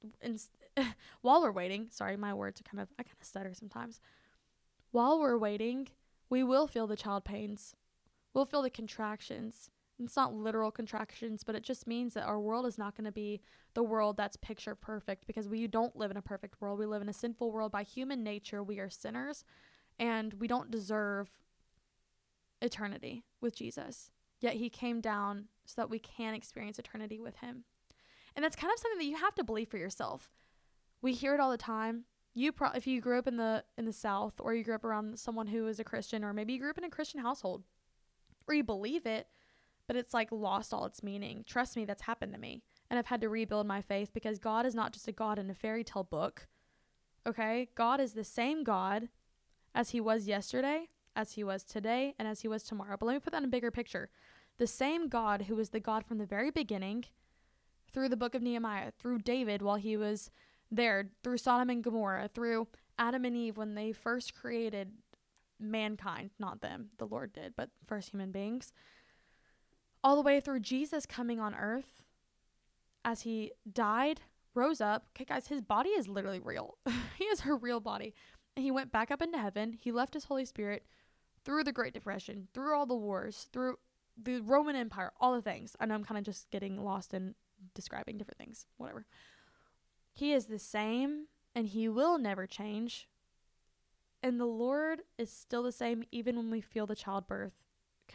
while we're waiting, sorry, my words are I kind of stutter sometimes. While we're waiting, we will feel the child pains. We'll feel the contractions. It's not literal contractions, but it just means that our world is not going to be the world that's picture perfect, because we don't live in a perfect world. We live in a sinful world. By human nature, we are sinners, and we don't deserve eternity with Jesus. Yet he came down so that we can experience eternity with him. And that's kind of something that you have to believe for yourself. We hear it all the time. If you grew up in the South, or you grew up around someone who is a Christian, or maybe you grew up in a Christian household, or you believe it, but it's like lost all its meaning. Trust me, that's happened to me. And I've had to rebuild my faith, because God is not just a God in a fairy tale book. Okay? God is the same God as he was yesterday, as he was today, and as he was tomorrow. But let me put that in a bigger picture. The same God who was the God from the very beginning, through the book of Nehemiah, through David while he was there, through Sodom and Gomorrah, through Adam and Eve when they first created mankind, not them, the Lord did, but first human beings, all the way through Jesus coming on earth as he died, rose up. Okay, guys, his body is literally real. He is a real body. And he went back up into heaven. He left his Holy Spirit through the Great Depression, through all the wars, through the Roman Empire, all the things. I know I'm kind of just getting lost in describing different things, whatever. He is the same, and he will never change. And the Lord is still the same even when we feel the childbirth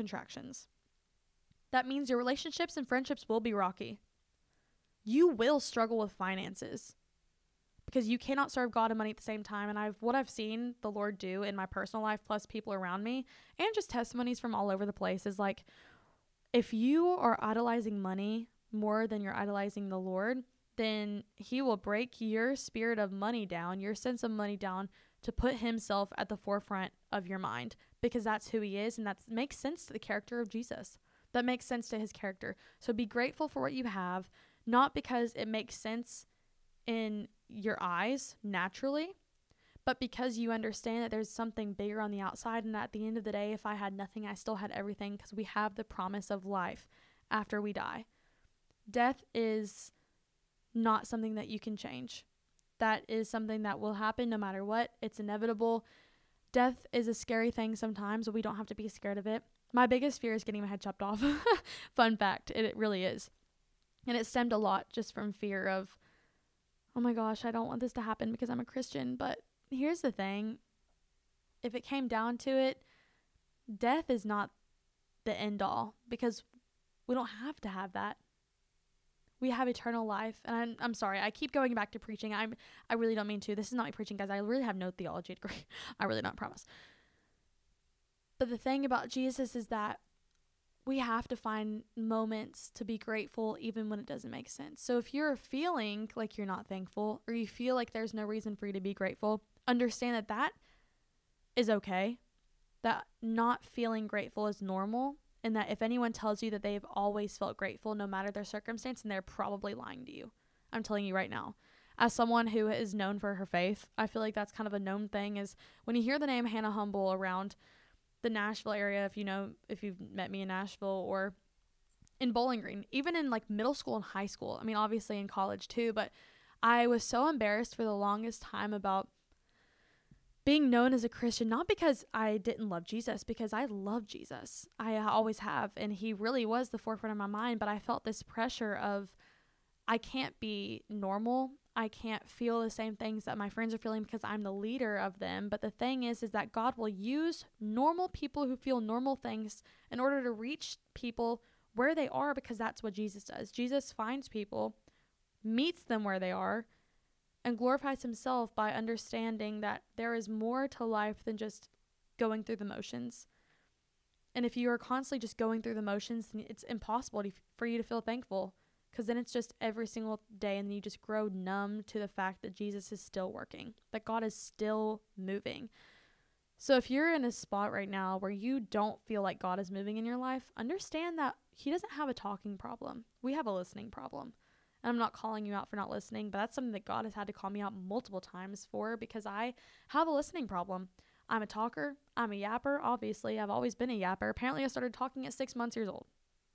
contractions. That means your relationships and friendships will be rocky. You will struggle with finances because you cannot serve God and money at the same time. And what I've seen the Lord do in my personal life, plus people around me, and just testimonies from all over the place, is like, if you are idolizing money more than you're idolizing the Lord, then he will break your spirit of money down, your sense of money down, to put himself at the forefront of your mind, because that's who he is. And that makes sense to the character of Jesus. That makes sense to his character. So be grateful for what you have, not because it makes sense in your eyes naturally, but because you understand that there's something bigger on the outside. And at the end of the day, if I had nothing, I still had everything, because we have the promise of life after we die. Death is not something that you can change. That is something that will happen no matter what. It's inevitable. Death is a scary thing sometimes, but we don't have to be scared of it. My biggest fear is getting my head chopped off. Fun fact, it really is. And it stemmed a lot just from fear of, oh my gosh, I don't want this to happen because I'm a Christian. But here's the thing. If it came down to it, death is not the end all, because we don't have to have that. We have eternal life. And I'm sorry, I keep going back to preaching. I really don't mean to. This is not me preaching, guys. I really have no theology degree. I really don't, promise. But the thing about Jesus is that we have to find moments to be grateful even when it doesn't make sense. So if you're feeling like you're not thankful, or you feel like there's no reason for you to be grateful, understand that that is okay. That not feeling grateful is normal. And that if anyone tells you that they've always felt grateful no matter their circumstance, then they're probably lying to you. I'm telling you right now. As someone who is known for her faith, I feel like that's kind of a known thing, is when you hear the name Hannah Humble around the Nashville area, if you've met me in Nashville or in Bowling Green, even in like middle school and high school, I mean, obviously in college too, but I was so embarrassed for the longest time about being known as a Christian, not because I didn't love Jesus, because I love Jesus. I always have. And he really was the forefront of my mind. But I felt this pressure of, I can't be normal. I can't feel the same things that my friends are feeling because I'm the leader of them. But the thing is that God will use normal people who feel normal things in order to reach people where they are, because that's what Jesus does. Jesus finds people, meets them where they are, and glorifies himself by understanding that there is more to life than just going through the motions. And if you are constantly just going through the motions, then it's impossible for you to feel thankful, because then it's just every single day, and then you just grow numb to the fact that Jesus is still working, that God is still moving. So if you're in a spot right now where you don't feel like God is moving in your life, understand that he doesn't have a talking problem. We have a listening problem. And I'm not calling you out for not listening, but that's something that God has had to call me out multiple times for, because I have a listening problem. I'm a talker. I'm a yapper. Obviously, I've always been a yapper. Apparently, I started talking at 6 months years old.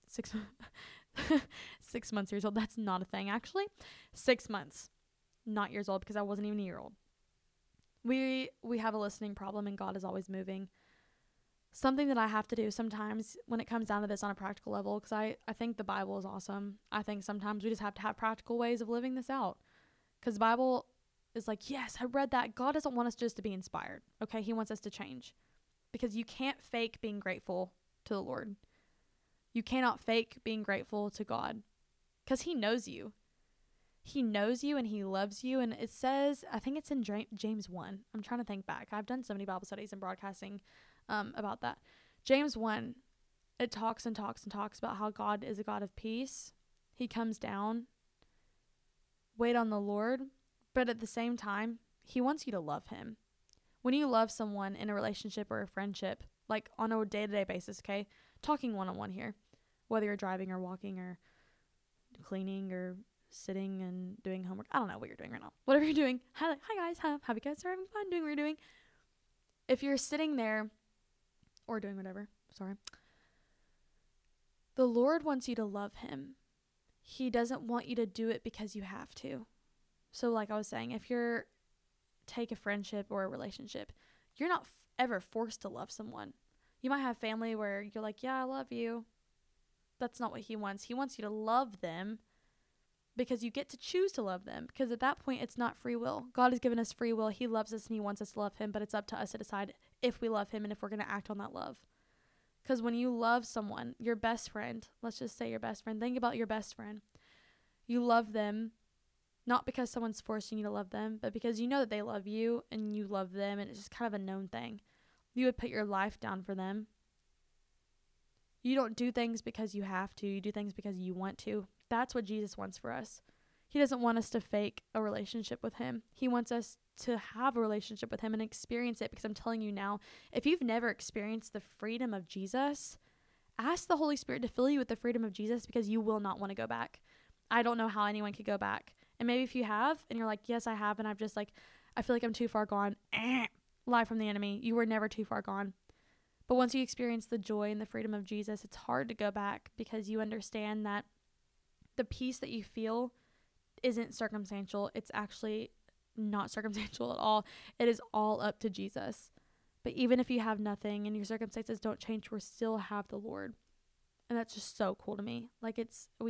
6 months years old. That's not a thing, actually. 6 months, not years old, because I wasn't even a year old. We have a listening problem, and God is always moving. Something that I have to do sometimes when it comes down to this on a practical level, because I think the Bible is awesome. I think sometimes we just have to have practical ways of living this out, because the Bible is like, yes, I read that. God doesn't want us just to be inspired. Okay. He wants us to change, because you can't fake being grateful to the Lord. You cannot fake being grateful to God, because he knows you. He knows you and he loves you. And it says, I think it's in James 1. I'm trying to think back. I've done so many Bible studies and broadcasting about that. James 1, it talks and talks and talks about how God is a God of peace. He comes down, wait on the Lord, but at the same time, he wants you to love him. When you love someone in a relationship or a friendship, like on a day-to-day basis, okay, talking one-on-one here, whether you're driving or walking or cleaning or sitting and doing homework, I don't know what you're doing right now. Whatever you're doing, hi guys, hope you guys are having fun doing what you're doing. If you're sitting there or doing whatever, the Lord wants you to love him. He doesn't want you to do it because you have to. So like I was saying, if you're take a friendship or a relationship, you're not ever forced to love someone. You might have family where you're like, yeah, I love you. That's not what he wants. He wants you to love them, because you get to choose to love them, because at that point, it's not free will. God has given us free will. He loves us and he wants us to love him, but it's up to us to decide if we love him and if we're going to act on that love. Because when you love someone, your best friend, let's just say your best friend, think about your best friend. You love them, not because someone's forcing you to love them, but because you know that they love you and you love them, and it's just kind of a known thing. You would put your life down for them. You don't do things because you have to. You do things because you want to. That's what Jesus wants for us. He doesn't want us to fake a relationship with him. He wants us to have a relationship with him and experience it, because I'm telling you now, if you've never experienced the freedom of Jesus, ask the Holy Spirit to fill you with the freedom of Jesus, because you will not want to go back. I don't know how anyone could go back. And maybe if you have and you're like, yes, I have, and I've just like, I feel like I'm too far gone. Lie from the enemy. You were never too far gone. But once you experience the joy and the freedom of Jesus, it's hard to go back, because you understand that the peace that you feel isn't circumstantial. It's actually not circumstantial at all. It is all up to Jesus. But even if you have nothing and your circumstances don't change, we still have the Lord. And that's just so cool to me. Like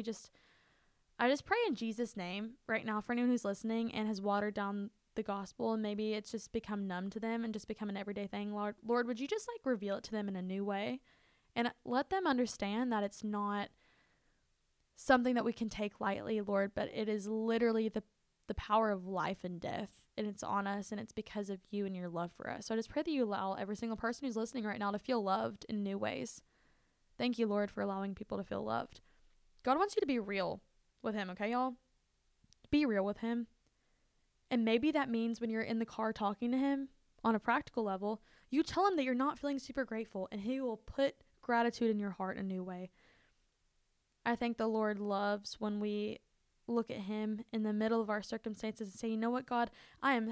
I just pray in Jesus' name right now for anyone who's listening and has watered down the gospel, and maybe it's just become numb to them and just become an everyday thing. Lord, would you just like reveal it to them in a new way, and let them understand that it's not something that we can take lightly, Lord, but it is literally the power of life and death, and it's on us, and it's because of you and your love for us. So I just pray that you allow every single person who's listening right now to feel loved in new ways. Thank you, Lord, for allowing people to feel loved. God wants you to be real with him, okay, y'all? Be real with him. And maybe that means when you're in the car talking to him on a practical level, you tell him that you're not feeling super grateful, and he will put gratitude in your heart in a new way. I think the Lord loves when we look at him in the middle of our circumstances and say, you know what, God, I am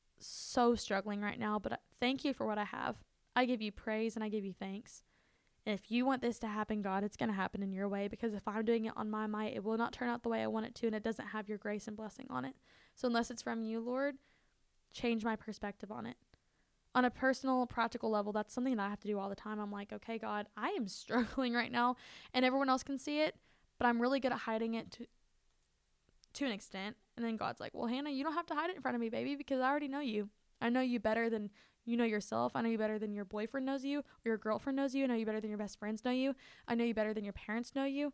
so struggling right now, but thank you for what I have. I give you praise and I give you thanks. And if you want this to happen, God, it's going to happen in your way, because if I'm doing it on my might, it will not turn out the way I want it to, and it doesn't have your grace and blessing on it. So unless it's from you, Lord, change my perspective on it. On a personal, practical level, that's something that I have to do all the time. I'm like, okay, God, I am struggling right now, and everyone else can see it, but I'm really good at hiding it to an extent. And then God's like, well, Hannah, you don't have to hide it in front of me, baby, because I already know you. I know you better than you know yourself. I know you better than your boyfriend knows you, or your girlfriend knows you. I know you better than your best friends know you. I know you better than your parents know you.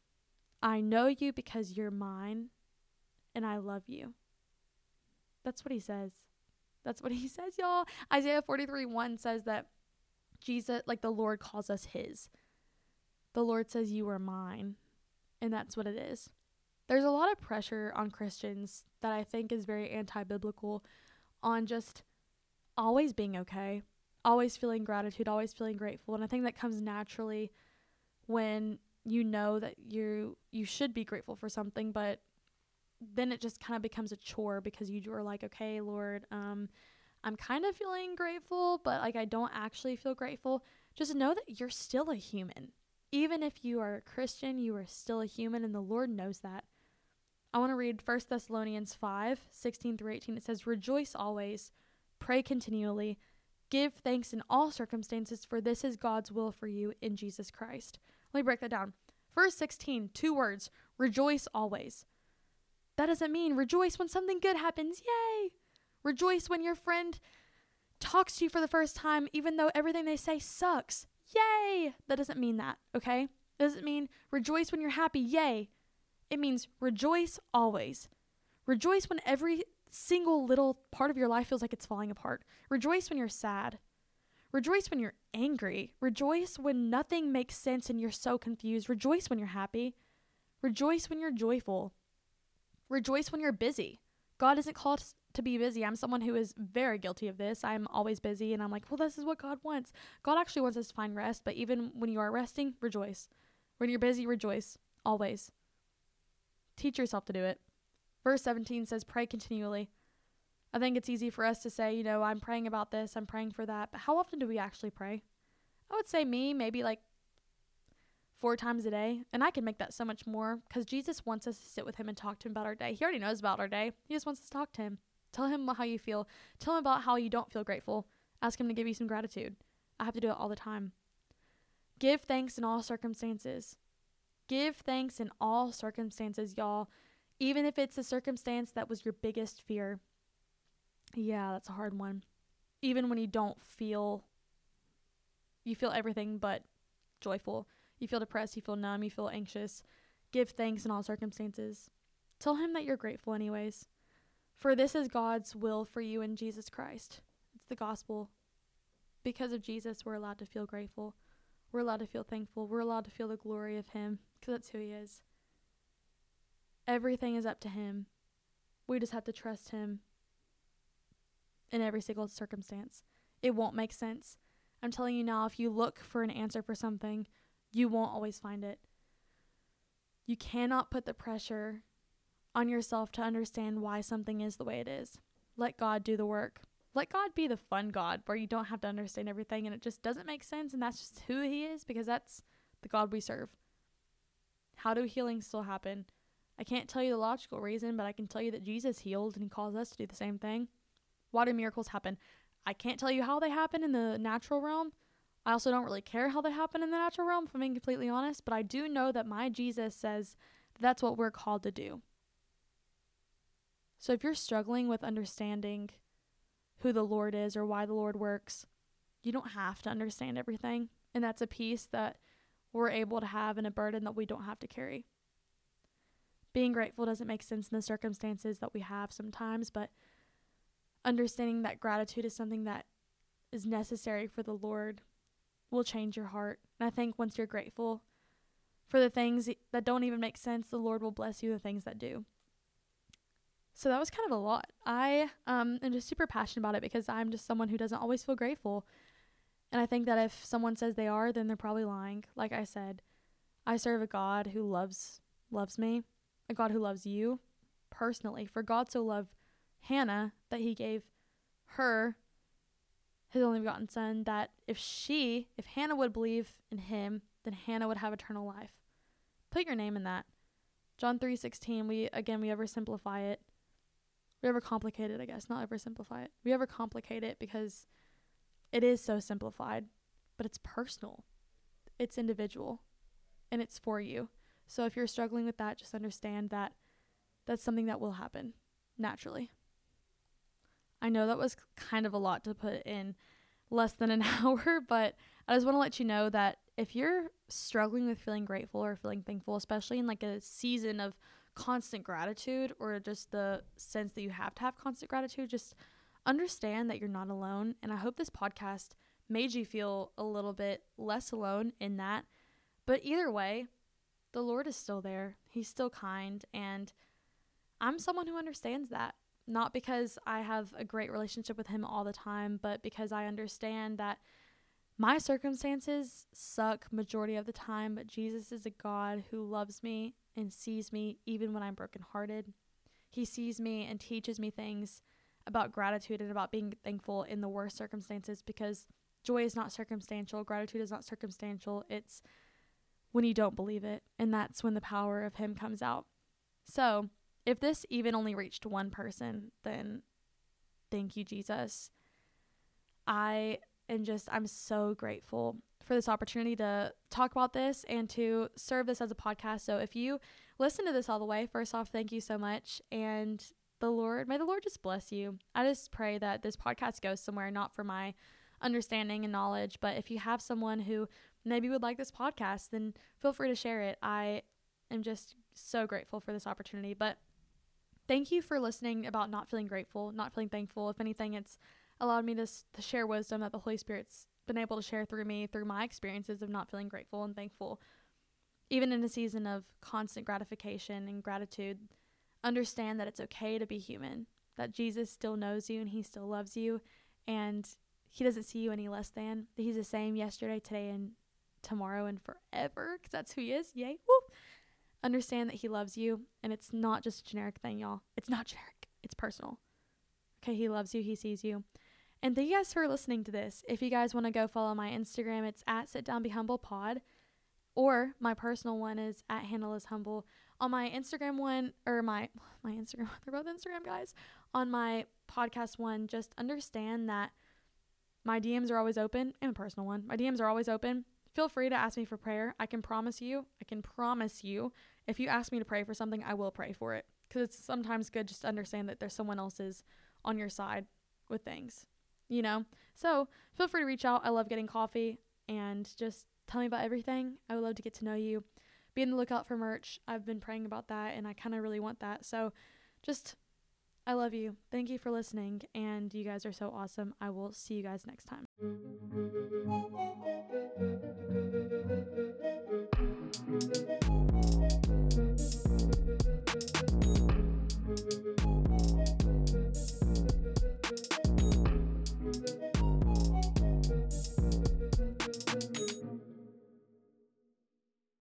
I know you because you're mine, and I love you. That's what he says. That's what he says, y'all. Isaiah 43:1 says that Jesus, like the Lord, calls us his. The Lord says, you are mine. And that's what it is. There's a lot of pressure on Christians that I think is very anti-biblical, on just always being okay, always feeling gratitude, always feeling grateful. And I think that comes naturally when you know that you should be grateful for something, but then it just kind of becomes a chore, because you are like, okay, Lord, I'm kind of feeling grateful, but like I don't actually feel grateful. Just know that you're still a human. Even if you are a Christian, you are still a human, and the Lord knows that. I want to read 1 Thessalonians 5:16-18. It says, rejoice always, pray continually, give thanks in all circumstances, for this is God's will for you in Jesus Christ. Let me break that down. Verse 16, 2 words, rejoice always. That doesn't mean rejoice when something good happens. Yay! Rejoice when your friend talks to you for the first time, even though everything they say sucks. Yay! That doesn't mean that, okay? It doesn't mean rejoice when you're happy. Yay! It means rejoice always. Rejoice when every single little part of your life feels like it's falling apart. Rejoice when you're sad. Rejoice when you're angry. Rejoice when nothing makes sense and you're so confused. Rejoice when you're happy. Rejoice when you're joyful. Rejoice when you're busy. God isn't called to be busy. I'm someone who is very guilty of this. I'm always busy, and I'm like, well, this is what God wants. God actually wants us to find rest, but even when you are resting, rejoice. When you're busy, rejoice. Always. Teach yourself to do it. Verse 17 says, pray continually. I think it's easy for us to say, I'm praying about this, I'm praying for that, but how often do we actually pray? I would say maybe like 4 times a day, and I can make that so much more, because Jesus wants us to sit with him and talk to him about our day. He already knows about our day. He just wants us to talk to him. Tell him how you feel. Tell him about how you don't feel grateful. Ask him to give you some gratitude. I have to do it all the time. Give thanks in all circumstances. Give thanks in all circumstances, y'all. Even if it's a circumstance that was your biggest fear. Yeah, that's a hard one. Even when you feel everything but joyful. You feel depressed, you feel numb, you feel anxious. Give thanks in all circumstances. Tell him that you're grateful anyways. For this is God's will for you in Jesus Christ. It's the gospel. Because of Jesus, we're allowed to feel grateful. We're allowed to feel thankful. We're allowed to feel the glory of him because that's who he is. Everything is up to him. We just have to trust him in every single circumstance. It won't make sense. I'm telling you now, if you look for an answer for something, you won't always find it. You cannot put the pressure on yourself to understand why something is the way it is. Let God do the work. Let God be the fun God where you don't have to understand everything and it just doesn't make sense, and that's just who he is because that's the God we serve. How do healings still happen? I can't tell you the logical reason, but I can tell you that Jesus healed and he calls us to do the same thing. Why do miracles happen? I can't tell you how they happen in the natural realm. I also don't really care how they happen in the natural realm, if I'm being completely honest, but I do know that my Jesus says that's what we're called to do. So if you're struggling with understanding who the Lord is or why the Lord works, you don't have to understand everything. And that's a peace that we're able to have and a burden that we don't have to carry. Being grateful doesn't make sense in the circumstances that we have sometimes, but understanding that gratitude is something that is necessary for the Lord will change your heart. And I think once you're grateful for the things that don't even make sense, the Lord will bless you the things that do. So that was kind of a lot. I am just super passionate about it because I'm just someone who doesn't always feel grateful. And I think that if someone says they are, then they're probably lying. Like I said, I serve a God who loves me, a God who loves you personally. For God so loved Hannah that he gave her his only begotten son, that if Hannah would believe in him, then Hannah would have eternal life. Put your name in that. John 3:16, we oversimplify it. We overcomplicate it, I guess, not oversimplify it. We overcomplicate it because it is so simplified, but it's personal. It's individual, and it's for you. So if you're struggling with that, just understand that that's something that will happen naturally. I know that was kind of a lot to put in less than an hour, but I just want to let you know that if you're struggling with feeling grateful or feeling thankful, especially in like a season of constant gratitude or just the sense that you have to have constant gratitude, just understand that you're not alone. And I hope this podcast made you feel a little bit less alone in that. But either way, the Lord is still there. He's still kind. And I'm someone who understands that. Not because I have a great relationship with him all the time, but because I understand that my circumstances suck majority of the time, but Jesus is a God who loves me and sees me even when I'm brokenhearted. He sees me and teaches me things about gratitude and about being thankful in the worst circumstances, because joy is not circumstantial. Gratitude is not circumstantial. It's when you don't believe it, and that's when the power of him comes out. So if this even only reached one person, then thank you, Jesus. I'm so grateful for this opportunity to talk about this and to serve this as a podcast. So if you listen to this all the way, first off, thank you so much. And may the Lord just bless you. I just pray that this podcast goes somewhere, not for my understanding and knowledge, but if you have someone who maybe would like this podcast, then feel free to share it. I am just so grateful for this opportunity. But thank you for listening about not feeling grateful, not feeling thankful. If anything, it's allowed me to share wisdom that the Holy Spirit's been able to share through me, through my experiences of not feeling grateful and thankful. Even in a season of constant gratification and gratitude, understand that it's okay to be human, that Jesus still knows you and he still loves you, and he doesn't see you any less than. He's the same yesterday, today, and tomorrow, and forever, because that's who he is. Yay. Woo. Understand that he loves you, and it's not just a generic thing, y'all. It's not generic. It's personal. Okay, he loves you. He sees you. And thank you guys for listening to this. If you guys want to go follow my Instagram, it's at SitDownBeHumblePod, or my personal one is at HannahLizHumble. On my Instagram one, or my Instagram, they're both Instagram, guys. On my podcast one, just understand that my DMs are always open, and my personal one, my DMs are always open. Feel free to ask me for prayer. I can promise you, if you ask me to pray for something, I will pray for it. Because it's sometimes good just to understand that there's someone else's on your side with things, you know? So feel free to reach out. I love getting coffee and just Tell me about everything. I would love to get to know you. Be on the lookout for merch. I've been praying about that, and I kind of really want that. So just, I love you. Thank you for listening, and you guys are so awesome. I will see you guys next time.